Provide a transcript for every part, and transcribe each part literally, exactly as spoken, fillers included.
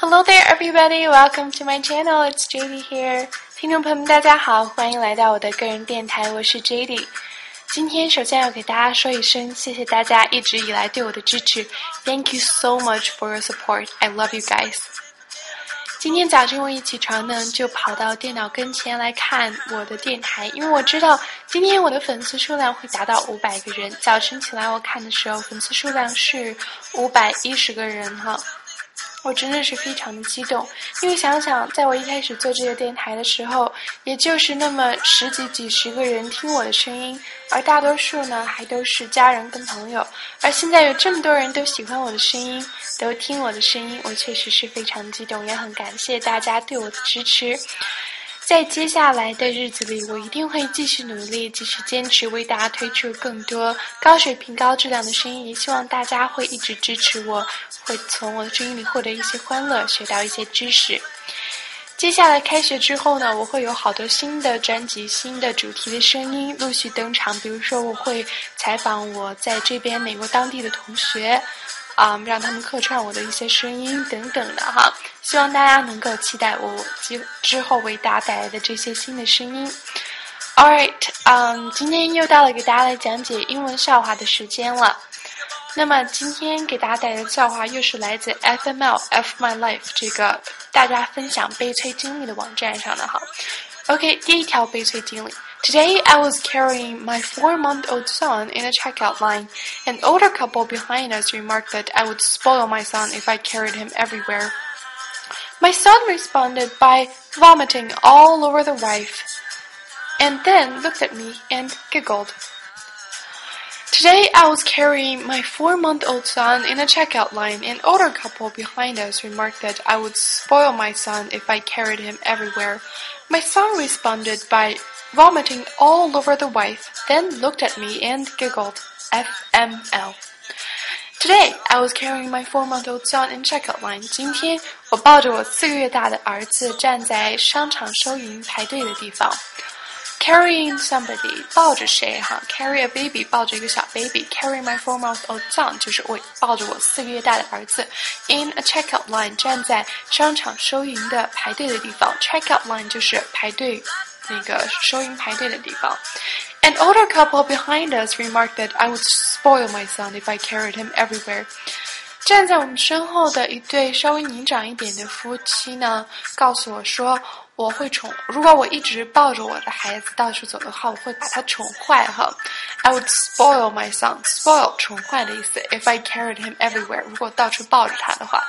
Hello there, everybody. Welcome to my channel. It's J D here. 听众朋友们，大家好，欢迎来到我的个人电台，我是 J D。今天首先要给大家说一声，谢谢大家一直以来对我的支持。Thank you so much for your support. I love you guys. 今天早晨我一起床呢，就跑到电脑跟前来看我的电台，因为我知道今天我的粉丝数量会达到五百个人。早晨起来我看的时候，粉丝数量是五百一十个人哈。我真的是非常的激动，因为想想在我一开始做这个电台的时候，也就是那么十几几十个人听我的声音，而大多数呢还都是家人跟朋友，而现在有这么多人都喜欢我的声音，都听我的声音，我确实是非常激动，也很感谢大家对我的支持。在接下来的日子里，我一定会继续努力，继续坚持，为大家推出更多高水平、高质量的声音。也希望大家会一直支持我，会从我的声音里获得一些欢乐，学到一些知识。接下来开学之后呢，我会有好多新的专辑、新的主题的声音陆续登场。比如说，我会采访我在这边美国当地的同学，啊、嗯，让他们客串我的一些声音等等的哈。希望大家能够期待我之后为大家带来的这些新的声音。Alright， 嗯，今天又到了给大家来讲解英文笑话的时间了。那么今天给大家带来的笑话又是来自 F M L F My Life 这个大家分享悲催经历的网站上的哈。OK， 第一条悲催经历。Today I was carrying my four-month-old son in a checkout line. An older couple behind us remarked that I would spoil my son if I carried him everywhere.My son responded by vomiting all over the wife, and then looked at me and giggled. Today I was carrying my four-month-old son in a checkout line. An older couple behind us remarked that I would spoil my son if I carried him everywhere. My son responded by vomiting all over the wife, then looked at me and giggled. F M L.Today, I was carrying my four-month-old son in checkout line. 今天我抱着我四个月大的儿子站在商场收银排队的地方。Carrying somebody 抱着谁哈 ？Carry a baby 抱着一个小 baby。Carry my four-month-old son 就是我抱着我四个月大的儿子。In a checkout line 站在商场收银的排队的地方。Checkout line 就是排队那个收银排队的地方。An older couple behind us remarked that I would spoil my son if I carried him everywhere. 站在我们身后的一对稍微年长一点的夫妻呢，告诉我说，我会宠，如果我一直抱着我的孩子到处走的话，我会把他宠坏哈。I would spoil my son. Spoil 宠坏的意思。If I carried him everywhere， 如果到处抱着他的话。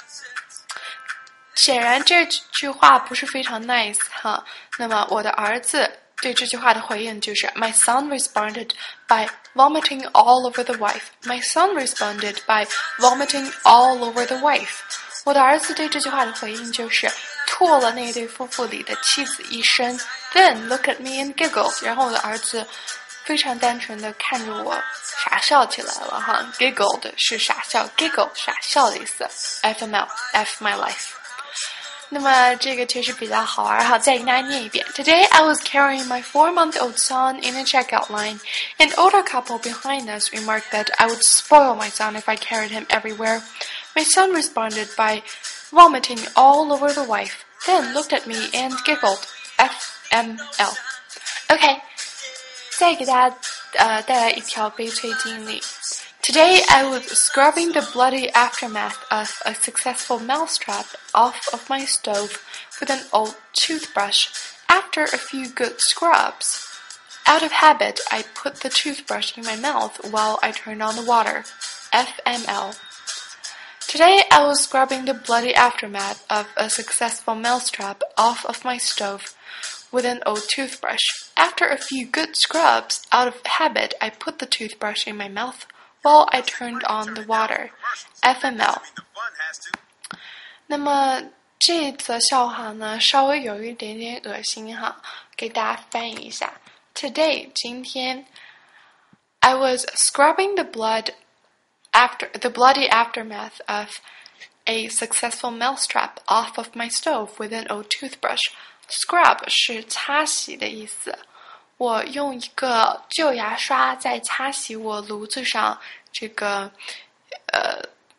显然这句话不是非常 nice 哈。那么我的儿子对这句话的回应就是 My son responded by vomiting all over the wife. My son responded by vomiting all over the wife. 我的儿子对这句话的回应就是吐了那对夫妇里的妻子一身 Then look at me and giggle. 然后我的儿子非常单纯地看着我傻笑起来了哈。Giggled 是傻笑 Giggle 傻笑的意思 F M L F my life。那么这个确实比较好玩哈，再给大家念一遍。Today I was carrying my four-month-old son in a checkout line. An older couple behind us remarked that I would spoil my son if I carried him everywhere. My son responded by vomiting all over the wife, then looked at me and giggled. F M L. OK， 再给大家呃带来一条悲催经历。Today I was scrubbing the bloody aftermath of a successful mousetrap off of my stove with an old toothbrush. After a few good scrubs, out of habit, I put the toothbrush in my mouth while I turned on the water. F M L. Today I was scrubbing the bloody aftermath of a successful mousetrap off of my stove with an old toothbrush. After a few good scrubs, out of habit, I put the toothbrush in my mouth.While I turned on the water. F M L. 那么这则笑话呢，稍微有一点点恶心哈，给大家翻译一下。Today 今天 I was scrubbing the blood after the bloody aftermath of a successful mousetrap off of my stove with an old toothbrush. Scrub 是擦洗的意思。我用一个旧牙刷在擦洗我炉子上这个呃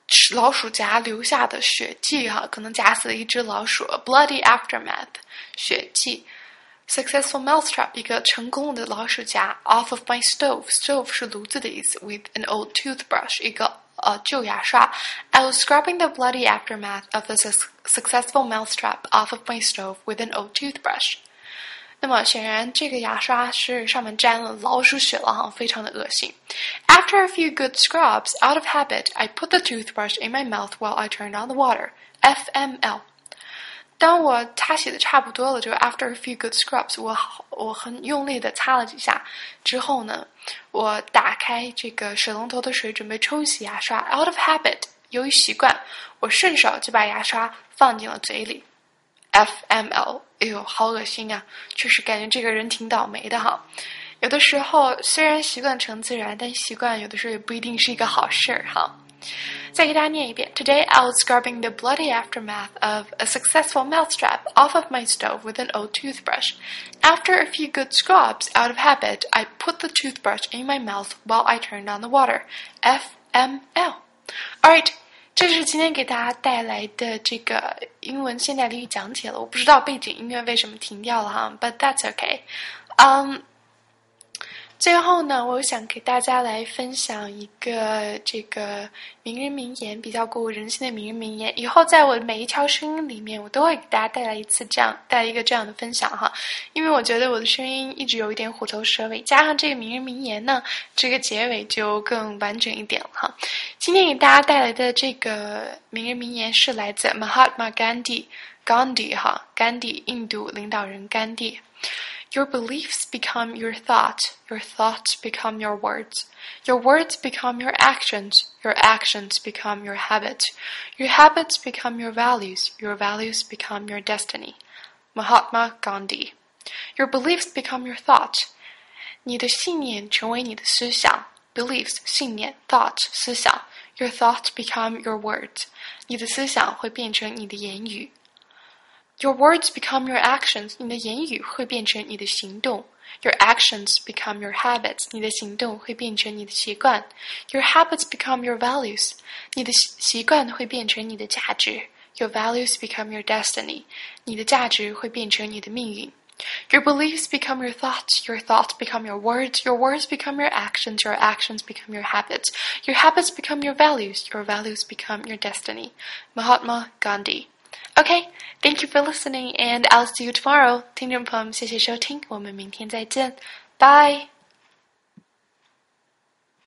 老鼠夹留下的血迹哈，可能夹死了一只老鼠 ，a bloody aftermath， 血迹。Successful mousetrap， 一个成功的老鼠夹 ，off of my stove，stove 是炉子的意思 ，with an old toothbrush， 一个呃旧牙刷。I was scrubbing the bloody aftermath of a su successful mousetrap off of my stove with an old toothbrush。那么显然这个牙刷是上面沾了老鼠血了哈，非常的恶心。After a few good scrubs, out of habit, I put the toothbrush in my mouth while I turned on the water. F M L。当我擦洗的差不多了，就 after a few good scrubs， 我我很用力的擦了几下之后呢，我打开这个水龙头的水准备冲洗牙刷 ，out of habit， 由于习惯，我顺手就把牙刷放进了嘴里。F M L， 哎呦，好恶心啊！确实感觉这个人挺倒霉的哈。有的时候虽然习惯成自然，但习惯有的时候也不一定是一个好事儿哈。再给大家念一遍 Today I was scrubbing the bloody aftermath of a successful mousetrap off of my stove with an old toothbrush. After a few good scrubs, out of habit, I put the toothbrush in my mouth while I turned on the water. F M L. Alright, 这是今天给大家带来的这个英文现代俚语讲解了。我不知道背景音乐为什么停掉了哈 ，but that's okay. Um, 最后呢，我想给大家来分享一个这个名人名言，比较鼓舞人心的名人名言。以后在我的每一条声音里面，我都会给大家带来一次这样带来一个这样的分享哈。因为我觉得我的声音一直有一点虎头蛇尾，加上这个名人名言呢，这个结尾就更完整一点了哈。今天给大家带来的这个名人名言是来自 Mahatma Gandhi Gandhi 哈，甘地，印度领导人甘地。Your beliefs become your thoughts, your thoughts become your words, your words become your actions, your actions become your habits, your habits become your values, your values become your destiny. Mahatma Gandhi. Your beliefs become your thoughts. 你的信念成为你的思想 beliefs 信念 thoughts 思想 Your thoughts become your words. 你的思想会变成你的言语Your words become your actions. 你的言语会变成你的行动。Your actions become your habits. 你的行动会变成你的习惯。Your habits become your values. 你的习惯会变成你的价值。Your values become your destiny. 你的价值会变成你的命运。Your beliefs become your thoughts. Your thoughts become your words. Your words become your actions. Your actions become your habits. Your habits become your values. Your values become your destiny. Mahatma Gandhi.Okay, thank you for listening, and I'll see you tomorrow. 听众朋友们，谢谢收听，我们明天再见，拜。